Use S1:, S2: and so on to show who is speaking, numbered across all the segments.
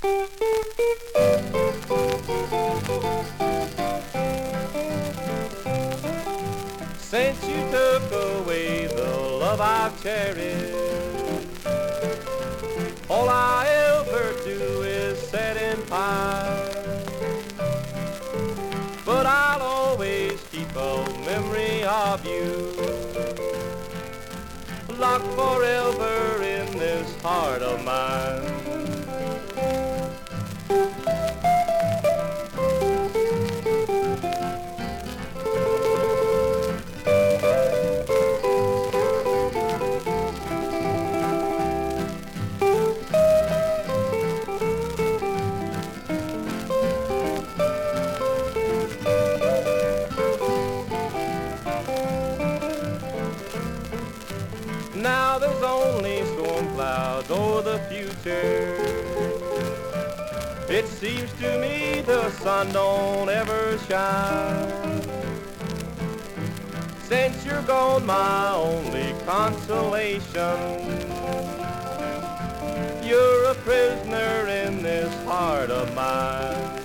S1: Since you took away the love I've cherished, all I ever do is set in fire. But I'll always keep a memory of you, locked forever in this heart of mine. Now there's only storm clouds over the future. It seems to me the sun don't ever shine. Since you're gone, my only consolation, you're a prisoner in this heart of mine.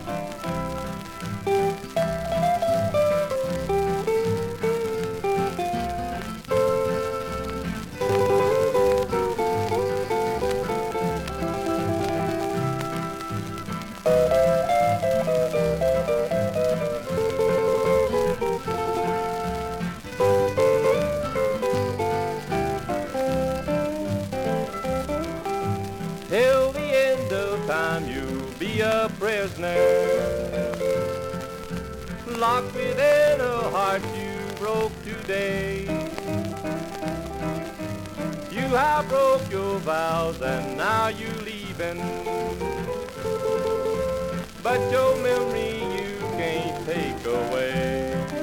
S1: Till the end of time you'll be a prisoner, locked within a heart you broke today. You have broke your vows and now you leaving, but your memory you can't take away.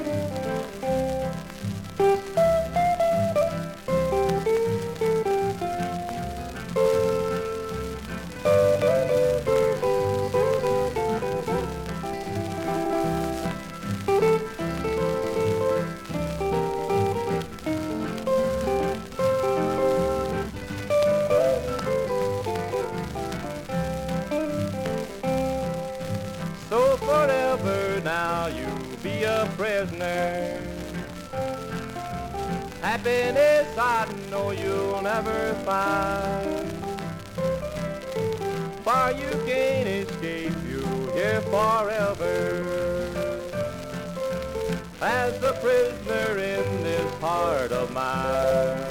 S1: So forever now you'll be a prisoner. Happiness I know you'll never find, for you can't escape, you're here forever as the prisoner in this heart of mine.